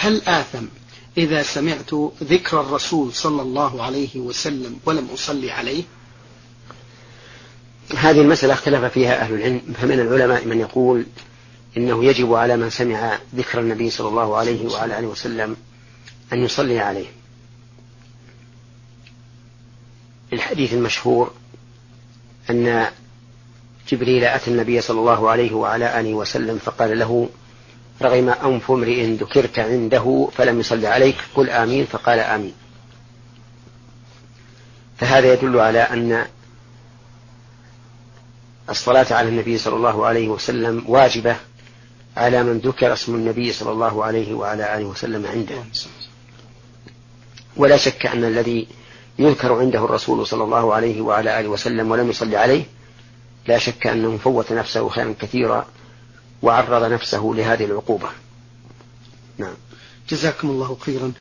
هل آثم إذا سمعت ذكر الرسول صلى الله عليه وسلم ولم أصلي عليه؟ هذه المسألة اختلف فيها أهل العلم، فمن العلماء من يقول إنه يجب على من سمع ذكر النبي صلى الله عليه وعلى آله وسلم أن يصلي عليه، الحديث المشهور أن جبريل أتى النبي صلى الله عليه وعلى آله وسلم فقال له: رغم أنف امرئ ذكرت عنده فلم يصلي عليك، قل آمين، فقال آمين. فهذا يدل على أن الصلاة على النبي صلى الله عليه وسلم واجبة على من ذكر اسم النبي صلى الله عليه وعلى آله وسلم عنده، ولا شك أن الذي يذكر عنده الرسول صلى الله عليه وعلى آله وسلم ولم يصلي عليه لا شك أنه فوت نفسه خيرا كثيرا وعرض نفسه لهذه العقوبة. نعم. جزاكم الله خيرا.